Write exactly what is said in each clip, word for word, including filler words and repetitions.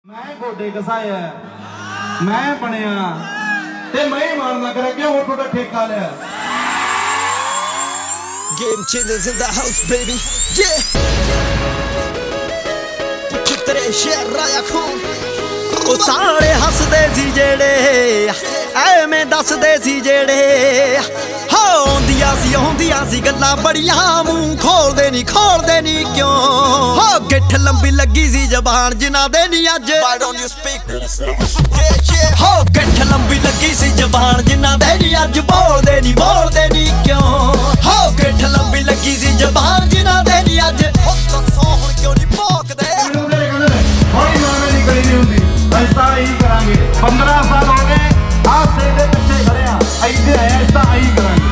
मैं गोडे घसाया मैं बनया ते मैं मारना करा क्यों वो थोड़ा ठेका लिया Game changers in the house baby yeah पुत्रे शेर राया खून ओ सारे हसदे सी जेड़े ऐवें दसदे सी जेड़े हो आंदियां सी आंदियां सी गल्लां बड़ियां मूंह खोलदे नी खोलदे नी क्यों हो गिट्ठ लंबी लगी सी जबान जिन्हां दे नी अज why don't you speak yeah yeah हो गिट्ठ लंबी लगी सी जबान जिन्हां दे नी अज बोलदे नी बोलदे नी क्यों हो गिट्ठ लंबी लगी सी जबान जिन्हां दे नी अज हो दसो हुण क्यों नी भौंकदे थोड़ी मारने दी गली नहीं हुंदी ऐसा ही करांगे पंद्रह साल हो गए आज से दे पिछे खड़े आ ऐसे आया ऐसा ही करांगे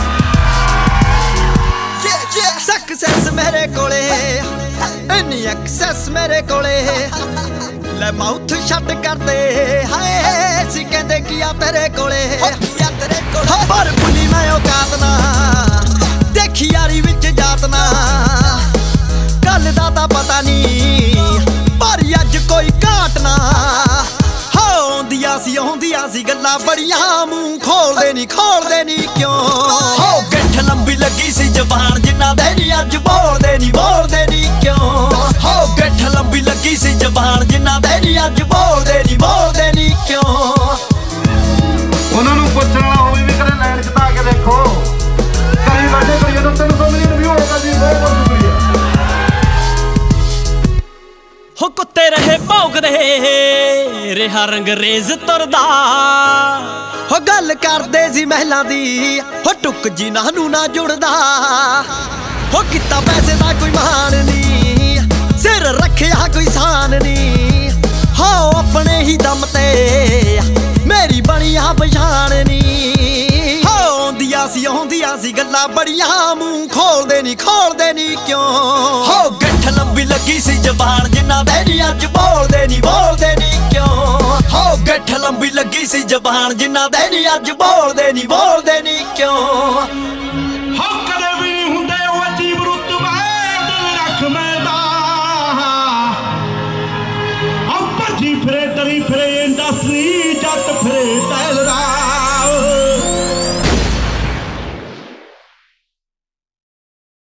सक्सेस मेरे कोले इन्नी एक्सेस मेरे कोले ले माउथ शट कर दे हाय सी कहंदे किया तेरे कोले किया तेरे कोले पर भुली मैं औकात ना देखी यारी विच जात ना गल दा तां पता नहीं पर अज कोई घाट ना हो आंदियां सी आंदियां सी गल्लां बड़ियां मूंह खोलदे नी खोलदे नी क्यों हो गिट्ठ लंबी लगी सी जबान जिन्हां दे नी अज बोलदे नी बोलदे नी क्यों हो गिट्ठ लंबी लगी सी जबान जिन्हां दे नी अज बोलदे नी बोलदे नी क्यों उन्हां नूं पुछण वाला होवे भी कदे लाइन च ता के देखो कई वाटे करी तो तीन सौ मिलियन व्यू होगा जी बहुत बहुत शुक्रिया हो कुत्ते रहे भौंकदे रेहा रंगरेज तुरदा हो गल करदे सी महलां दी हो टुक जिन्हां नूं ना जुड़दा हो किता पैसे दा कोई मान नी सिर रखिया कोई शान नी हो अपने ही दम ते मेरी बनिया पछाण नी हो आंदियां सी आंदियां सी गल्लां बड़ियां मूंह खोलदे नी खोलदे नी क्यों हो गिट्ठ लंबी लगी सी जबान जिन्हां दे नी अज बोलदे नी बोलदे नी क्यों हो गिट्ठ लंबी लगी सी जबान जिन्हां दे नी अज बोलदे नी बोलदे नी क्यों